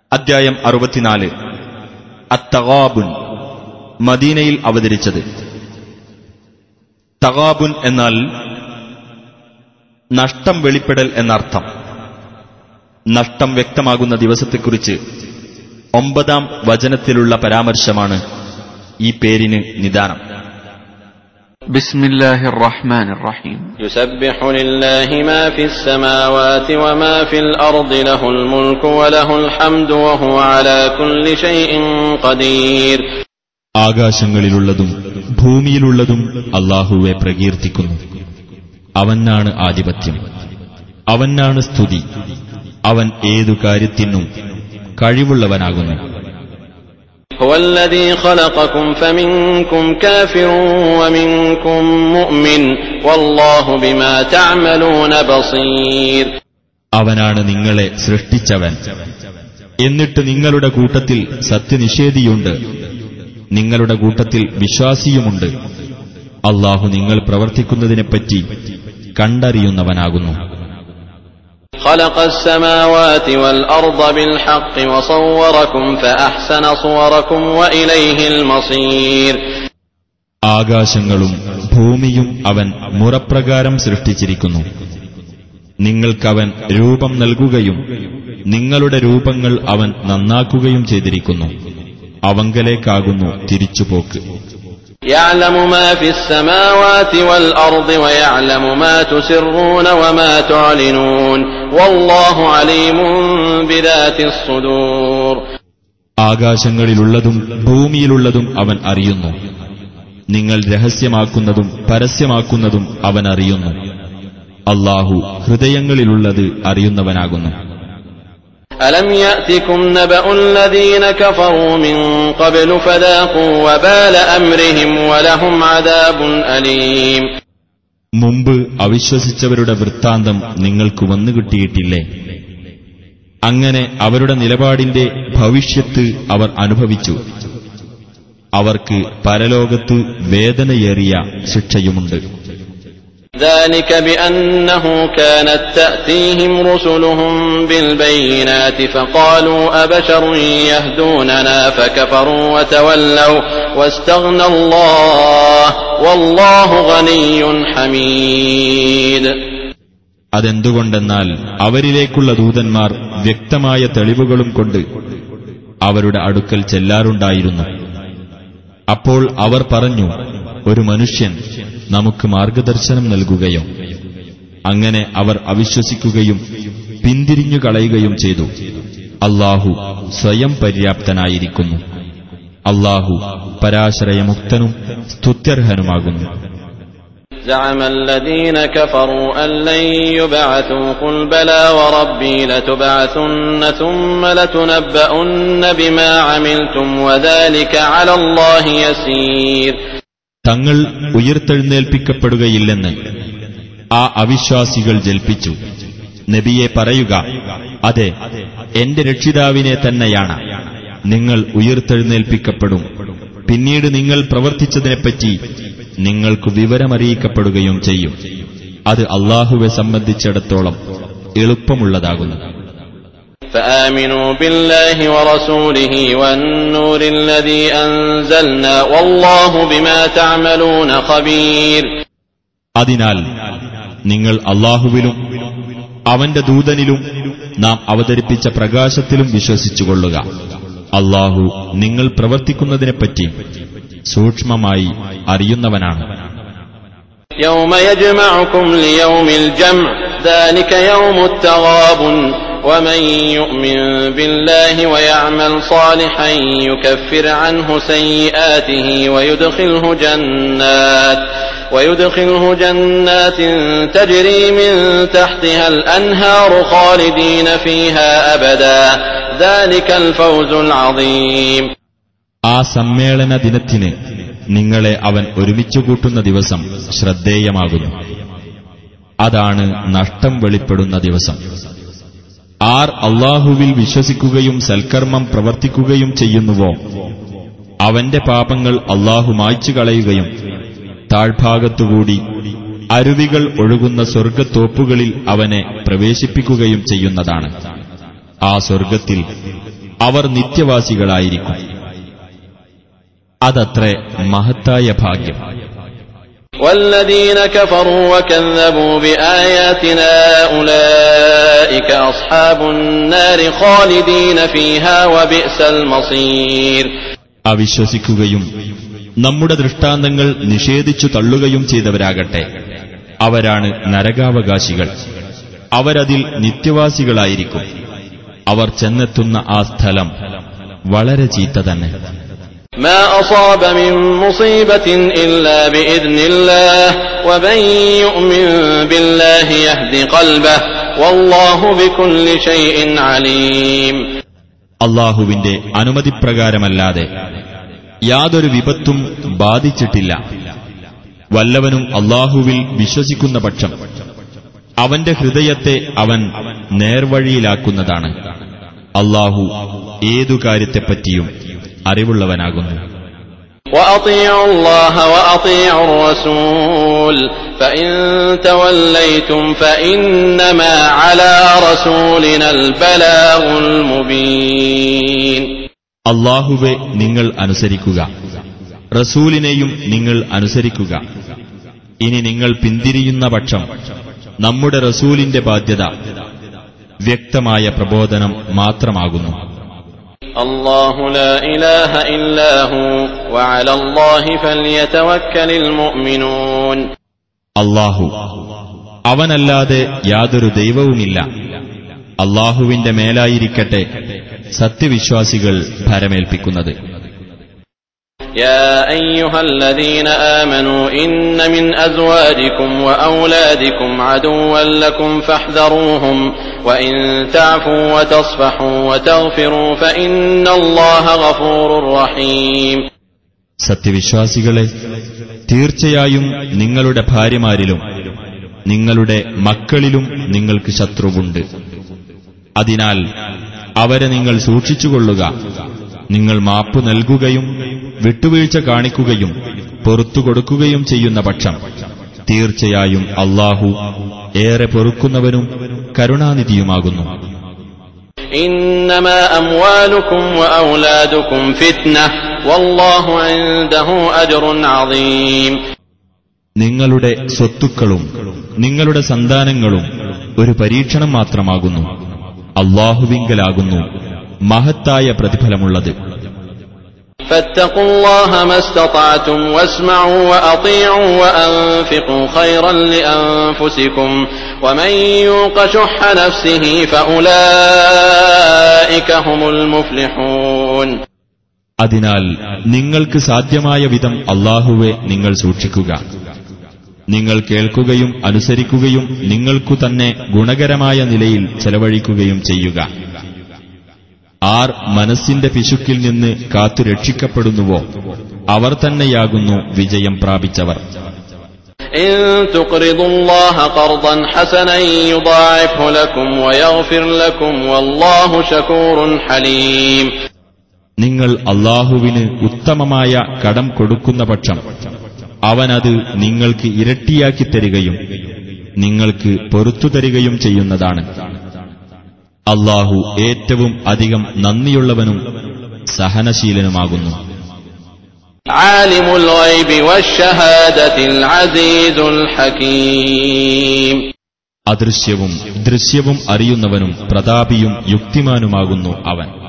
അദ്ധ്യായം 64 അത്തഗാബുൻ. മദീനയിൽ അവതരിച്ചത്. തഗാബുൻ എന്നാൽ നഷ്ടം വെളിപ്പെടൽ എന്നർത്ഥം. നഷ്ടം വ്യക്തമാകുന്ന ദിവസത്തെക്കുറിച്ച് 9-ാം വചനത്തിലുള്ള പരാമർശമാണ് ഈ പേരിന് നിദാനം. ബിസ്മില്ലാഹിർ റഹ്മാനിർ റഹീം. യുസബ്ബിഹു ലില്ലാഹി മാ ഫിസ് സമാവാതി വമാ ഫിൽ അർദി ലഹുൽ മുൽക്കു വലഹുൽ ഹംദു വഹുവ അലാ കുല്ലി ഷൈഇൻ ഖദീർ. ആകാശങ്ങളിലുള്ളതും ഭൂമിയിലുള്ളതും അല്ലാഹുവെ പ്രകീർത്തിക്കുന്നു. അവനാണ് ആധിപത്യം, അവനാണ് സ്തുതി, അവൻ ഏതു കാര്യത്തിനും കഴിവുള്ളവനാകുന്നു. ഹുവല്ലദീ ഖലഖകും ഫമിൻകും കാഫിറുൻ വമിൻകും മുഅ്മിൻ വല്ലാഹു ബിമാ തഅമലൂന ബസീർ. അവനാണ് നിങ്ങളെ സൃഷ്ടിച്ചവൻ. എന്നിട്ട് നിങ്ങളുടെ കൂട്ടത്തിൽ സത്യനിഷേധിയുണ്ട്, നിങ്ങളുടെ കൂട്ടത്തിൽ വിശ്വാസിയുമുണ്ട്. അല്ലാഹു നിങ്ങൾ പ്രവർത്തിക്കുന്നതിനെപ്പറ്റി കണ്ടറിയുന്നവനാകുന്നു. خلق السماوات والأرض بالحق وصوركم فأحسن صوركم وإليه المصير. ആകാശങ്ങളും ഭൂമിയും അവൻ മുറപ്രകാരം സൃഷ്ടിച്ചിരിക്കുന്നു. നിങ്ങൾക്കവൻ രൂപം നൽകുകയും നിങ്ങളുടെ രൂപങ്ങൾ അവൻ നന്നാക്കുകയും ചെയ്തിരിക്കുന്നു. അവങ്കലേക്കാകുന്നു തിരിച്ചുപോക്ക്. يعلم ما في السماوات والأرض ويعلم ما تسرون وما تعلنون والله عليم بذات الصدور. ആകാശങ്ങളിലുള്ളതും ഭൂമിയിലുള്ളതും അവൻ അറിയുന്നു. നിങ്ങൾ രഹസ്യമാക്കുന്നതും പരസ്യമാക്കുന്നതും അവൻ അറിയുന്നു. അല്ലാഹു ഹൃദയങ്ങളിലുള്ളത് അറിയുന്നവനാകുന്നു. ألم يأتكم نبأ الذين كفروا من قبل فذاقوا وبال أمرهم ولهم عذاب أليم. മുമ്പ് അവിശ്വസിച്ചവരുടെ വൃത്താന്തം നിങ്ങൾക്ക് വന്നുകിട്ടിയിട്ടില്ലേ? അങ്ങനെ അവരുടെ നിലപാടിന്റെ ഭവിഷ്യത്ത് അവർ അനുഭവിച്ചു. അവർക്ക് പരലോകത്ത് വേദനയേറിയ ശിക്ഷയുമുണ്ട്. ذلك بأنه كانت تأتيهم رسلهم بالبينات فقالوا أبشر يهدوننا فكفروا وتولوا واستغنى الله والله غني حميد. അതെന്തുകൊണ്ടെന്നാൽ അവരിലേക്കുള്ള ദൂതന്മാർ വ്യക്തമായ തെളിവുകളും കൊണ്ട് അവരുടെ അടുക്കൽ ചെല്ലാറുണ്ടായിരുന്നു. അപ്പോൾ അവർ പറഞ്ഞു, ഒരു മനുഷ്യൻ നമുക്ക് മാർഗദർശനം നൽകുകയോ? അങ്ങനെ അവർ അവിശ്വസിക്കുകയും പിന്തിരിഞ്ഞു കളയുകയും ചെയ്തു. അല്ലാഹു സ്വയം പര്യാപ്തനായിരിക്കുന്നു. അല്ലാഹു പരാശ്രയമുക്തനും സ്തുത്യർഹനുമാകുന്നു. زعم الذين كفروا أن لن يبعثوا قل بلى وربي لتبعثن ثم لتنبؤن بما عملتم وذلك على الله يسير. തങ്ങൾ ഉയർത്തെഴുന്നേൽപ്പിക്കപ്പെടുകയില്ലെന്ന് ആ അവിശ്വാസികൾ ജൽപ്പിച്ചു. നബിയെ പറയുക, അതെ, എന്റെ രക്ഷിതാവിനെ തന്നെയാണ്. നിങ്ങൾ ഉയർത്തെഴുന്നേൽപ്പിക്കപ്പെടും. പിന്നീട് നിങ്ങൾ പ്രവർത്തിച്ചതിനെപ്പറ്റി നിങ്ങൾക്ക് വിവരമറിയിക്കപ്പെടുകയും ചെയ്യും. അത് അല്ലാഹുവെ സംബന്ധിച്ചിടത്തോളം എളുപ്പമുള്ളതാകുന്നു. فآمنوا بالله ورسوله والنور الذي أنزلنا والله بما تعملون خبير. അതിനാൽ നിങ്ങൾ അല്ലാഹുവിലും അവന്റെ ദൂതനിലും നാം അവതരിപ്പിച്ച പ്രകാശത്തിലും വിശ്വസിച്ചുകൊള്ളുക. അല്ലാഹു നിങ്ങൾ പ്രവർത്തിക്കുന്നതിനെപ്പറ്റി സൂക്ഷ്മമായി അറിയുന്നവനാണ്. يوم يجمعكم ليوم الجمع ذلك يوم التغابن ومن يؤمن بالله ويعمل صالحا يكفر عنه سيئاته ويدخله جنات تجري من تحتها الأنهار خالدين فيها أبدا ذلك الفوز العظيم. ആ സമ്മേളന ദിനത്തിന് നിങ്ങളെ അവൻ ഒരുമിച്ചുകൂട്ടുന്ന ദിവസം ശ്രദ്ധേയമാകുന്നു. അതാണ് നഷ്ടം വെളിപ്പെടുന്ന ദിവസം. ആർ അല്ലാഹുവിൽ വിശ്വസിക്കുകയും സൽക്കർമ്മം പ്രവർത്തിക്കുകയും ചെയ്യുന്നുവോ അവന്റെ പാപങ്ങൾ അല്ലാഹു മായ്ച്ചു കളയുകയും താഴ്ഭാഗത്തുകൂടി അരുവികൾ ഒഴുകുന്ന സ്വർഗ്ഗത്തോപ്പുകളിൽ അവനെ പ്രവേശിപ്പിക്കുകയും ചെയ്യുന്നതാണ്. ആ സ്വർഗ്ഗത്തിൽ അവർ നിത്യവാസികളായിരിക്കും. അതത്രേ മഹത്തായ ഭാഗ്യം. والذين كفروا وكذبوا بآياتنا أولئك أصحاب النار خالدين فيها وبئس المصير. അവിശ്വസിക്കുകയും നമ്മുടെ ദൃഷ്ടാന്തങ്ങൾ നിഷേധിച്ചു തള്ളുകയും ചെയ്തവരാകട്ടെ, അവരാണ് നരകാവകാശികൾ. അവരതിൽ നിത്യവാസികളായിരിക്കും. അവർ ചെന്നെത്തുന്ന ആ സ്ഥലം വളരെ ചീത്ത തന്നെ. ما أصاب من مصيبة إلا بإذن الله ومن يؤمن بالله يهد قلبه والله بكل شيء عليم. അല്ലാഹുവിന്റെ അനുമതിപ്രകാരമല്ലാതെ യാതൊരു വിപത്തും ബാധിച്ചിട്ടില്ല. വല്ലവനും അല്ലാഹുവിൽ വിശ്വസിക്കുന്ന പക്ഷം അവന്റെ ഹൃദയത്തെ അവൻ നേർവഴിയിലാക്കുന്നതാണ്. അല്ലാഹു ഏതു കാര്യത്തെപ്പറ്റിയും അറിവുള്ളവനാകുന്നു. وأطيعوا الله وأطيعوا الرسول فإن توليتم فإنما على رسولنا البلاغ المبين. അല്ലാഹുവെ നിങ്ങൾ അനുസരിക്കുക, റസൂലിനെയും നിങ്ങൾ അനുസരിക്കുക. ഇനി നിങ്ങൾ പിന്തിരിയുന്ന പക്ഷം നമ്മുടെ റസൂലിന്റെ ബാധ്യത വ്യക്തമായ പ്രബോധനം മാത്രമാകുന്നു. അല്ലാഹു ലാ ഇലാഹ ഇല്ലാ ഹു വഅലാ അല്ലാഹി ഫൽയതവക്കലിൽ മുഅ്മിനൂൻ. അല്ലാഹു, അവനല്ലാതെ യാതൊരു ദൈവവുമില്ല. അല്ലാഹുവിന്റെ മേലായിരിക്കട്ടെ സത്യവിശ്വാസികൾ ഭരമേൽപ്പിക്കുന്നത്. يا أيها الذين آمنوا إن من أزواجكم وأولادكم عدوا لكم فاحذروهم وإن تعفوا وتصفحوا وتغفروا فإن الله غفور رحيم. സത്യവിശ്വാസികളെ, തീർച്ചയായും നിങ്ങളുടെ ഭാര്യമാരിലും നിങ്ങളുടെ മക്കളിലും നിങ്ങൾക്ക് ശത്രുവുണ്ട്. അതിനാൽ അവരെ നിങ്ങൾ സൂക്ഷിച്ചുകൊള്ളുക. നിങ്ങൾ മാപ്പ് നൽകുകയും വിട്ടുവീഴ്ച കാണിക്കുകയും പൊറുത്തുകൊടുക്കുകയും ചെയ്യുന്ന പക്ഷം തീർച്ചയായും അല്ലാഹു ഏറെ പൊറുക്കുന്നവനും കരുണാനിധിയുമാകുന്നു. ഇന്നമാ അംവാലുകും വഔലാദുകും ഫിത്നഹ് വല്ലാഹു ഇൻദഹു അജ്റുൻ അദീം. നിങ്ങളുടെ സ്വത്തുക്കളും നിങ്ങളുടെ സന്താനങ്ങളും ഒരു പരീക്ഷണം മാത്രമാകുന്നു. അല്ലാഹുവിങ്കലാകുന്നു മഹത്തായ പ്രതിഫലമുള്ളത്. ഫത്തഖുല്ലാഹ മസ്തതഅതും വസ്മഉ വഅതീഉ വഅൻഫിഖു ഖൈറൻ ലിഅൻഫുസികും വമൻ യൂഖ ശുഹ്ഹ നഫ്സിഹി ഫഉലൈക ഹുമുൽ മുഫ്ലിഹൂൻ. അതിനാൽ നിങ്ങൾക്ക് സാധ്യമായ വിധം അല്ലാഹുവെ നിങ്ങൾ സൂക്ഷിക്കുക. നിങ്ങൾ കേൾക്കുകയും അനുസരിക്കുകയും നിങ്ങൾക്കു തന്നെ ഗുണകരമായ നിലയിൽ ചെലവഴിക്കുകയും ചെയ്യുക. ആർ മനസ്സിന്റെ പിശുക്കിൽ നിന്ന് കാത്തു രക്ഷിക്കപ്പെടുന്നുവോ അവർ തന്നെയാകുന്നു വിജയം പ്രാപിച്ചവർ. ഇൻ തുഖ്രിദുല്ലാഹ ഖർദൻ ഹസനൻ യുദാഇഫു ലക്കും വയഗ്ഫിർ ലക്കും വല്ലാഹു ശകൂറുൻ ഹലീം. നിങ്ങൾ അല്ലാഹുവിന് ഉത്തമമായ കടം കൊടുക്കുന്ന പക്ഷം അവനത് നിങ്ങൾക്ക് ഇരട്ടിയാക്കി തരികയും നിങ്ങൾക്ക് പൊറുത്തു തരികയും ചെയ്യുന്നതാണ്. അല്ലാഹു ഏറ്റവും അധികം നന്ദിയുള്ളവനും സഹനശീലനുമാകുന്നു. ആലിമുൽ ഗൈബി വശ്ശഹാദത്തിൽ അസീസുൽ ഹകീം. അദൃശ്യവും ദൃശ്യവും അറിയുന്നവനും പ്രതാപിയും യുക്തിമാനുമാകുന്നു അവൻ.